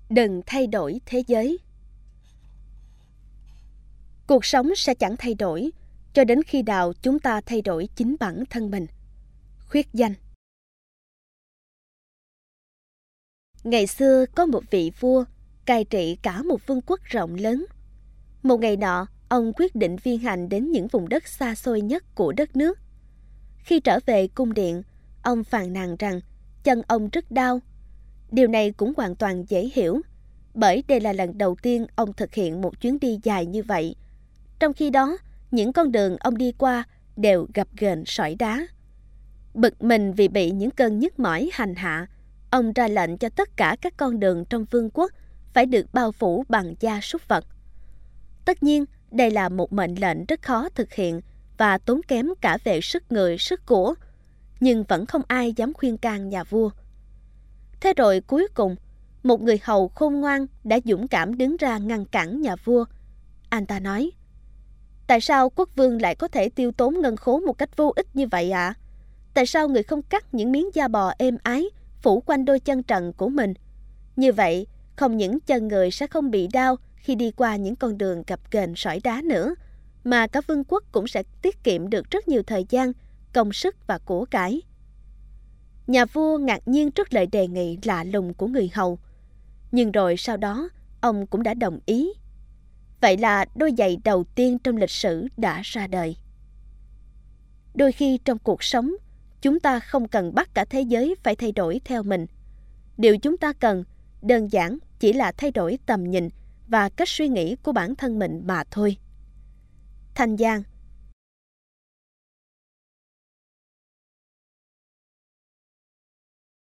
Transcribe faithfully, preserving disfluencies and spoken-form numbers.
Đừng thay đổi thế giới. Cuộc sống sẽ chẳng thay đổi cho đến khi nào chúng ta thay đổi chính bản thân mình. Khuyết danh. Ngày xưa có một vị vua cai trị cả một vương quốc rộng lớn. Một ngày nọ, ông quyết định viên hành đến những vùng đất xa xôi nhất của đất nước. Khi trở về cung điện, ông phàn nàn rằng chân ông rất đau. Điều này cũng hoàn toàn dễ hiểu, bởi đây là lần đầu tiên ông thực hiện một chuyến đi dài như vậy. Trong khi đó, những con đường ông đi qua đều gập ghềnh sỏi đá. Bực mình vì bị những cơn nhức mỏi hành hạ, ông ra lệnh cho tất cả các con đường trong vương quốc phải được bao phủ bằng da súc vật. Tất nhiên, đây là một mệnh lệnh rất khó thực hiện và tốn kém cả về sức người, sức của, nhưng vẫn không ai dám khuyên can nhà vua. Thế rồi cuối cùng, một người hầu khôn ngoan đã dũng cảm đứng ra ngăn cản nhà vua. Anh ta nói: "Tại sao quốc vương lại có thể tiêu tốn ngân khố một cách vô ích như vậy ạ? À? Tại sao người không cắt những miếng da bò êm ái phủ quanh đôi chân trần của mình? Như vậy, không những chân người sẽ không bị đau khi đi qua những con đường gập ghềnh sỏi đá nữa, mà cả vương quốc cũng sẽ tiết kiệm được rất nhiều thời gian, công sức và của cải." Nhà vua ngạc nhiên trước lời đề nghị lạ lùng của người hầu, nhưng rồi sau đó ông cũng đã đồng ý. Vậy là đôi giày đầu tiên trong lịch sử đã ra đời. Đôi khi trong cuộc sống, chúng ta không cần bắt cả thế giới phải thay đổi theo mình. Điều chúng ta cần đơn giản chỉ là thay đổi tầm nhìn và cách suy nghĩ của bản thân mình mà thôi. Thanh Giang,